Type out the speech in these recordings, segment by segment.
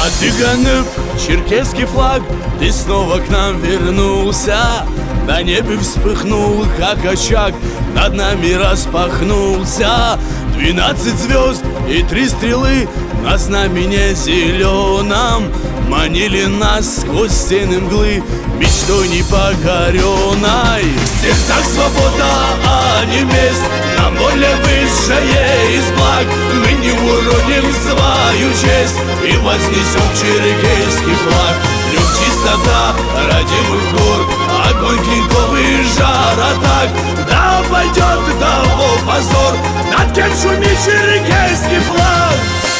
Отыганып черкесский флаг, ты снова к нам вернулся. На небе вспыхнул, как очаг, над нами распахнулся. 12 звезд и 3 стрелы на знамене зеленом манили нас сквозь стены мглы мечтой непокоренной. В сердцах свобода, а не месть, нам воля высшая из благ. Мы не уроним свою честь и вознесем черкесский флаг. Трёх чистота родимых гор, огонь клинков и жар атак. Да пойдет того позор, над кем шумит черкесский флаг.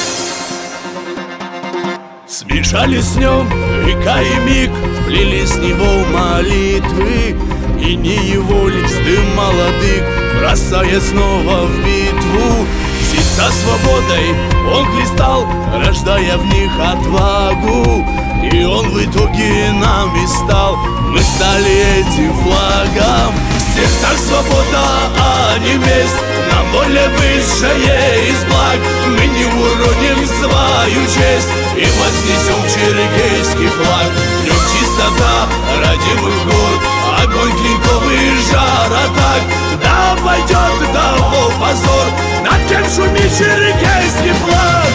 Смешались с нем века и миг, вплели с него молитвы, и не его лишь дым молодых, бросая снова в битву. Сердца свободой он хлестал, рождая в них отвагу, и он в итоге нами стал, мы стали этим флагом. В сердцах свобода, а не месть, нам воля высшая из благ. Мы не уроним свою честь и вознесем черкесский флаг. В нем чистота родимых гор, огонь клинков и жар атак. Да пойдет того позор, над кем шумит черкесский флаг.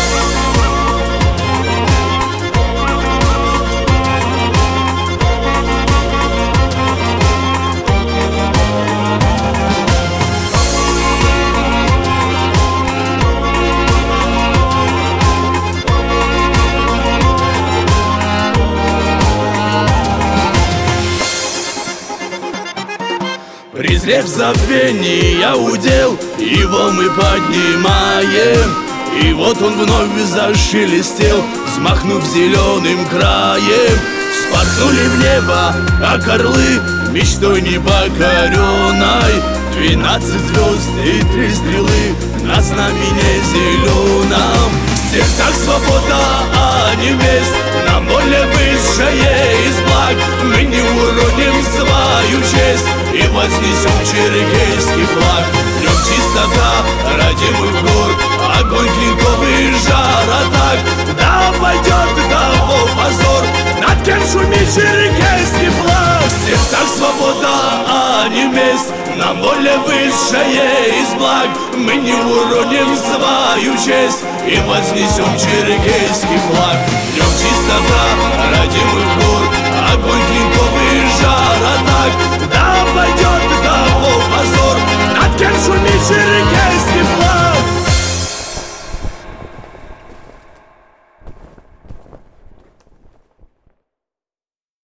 Презрев забвение удел, его мы поднимаем. И вот он вновь зашелестел, взмахнув зеленым краем. Вспорхнули в небо, как орлы, мечтой непокоренной. 12 звезд и 3 стрелы на знамене зеленом. В сердцах свобода, а не месть, нам воля высшая из благ. Мы не уроним свою честь и вознесем черкесский флаг. В нем чистота родимых гор, огонь клинков и жар атак. Да пойдет того позор, над кем шумит черкесский флаг. В сердцах свобода, а не месть, нам воля высшая из благ. Мы не уроним свою честь и вознесем черкесский флаг. В нем чистота родимых гор, огонь клинков и жар атак. Да пойдет того позор, над кем шумит черкесский флаг.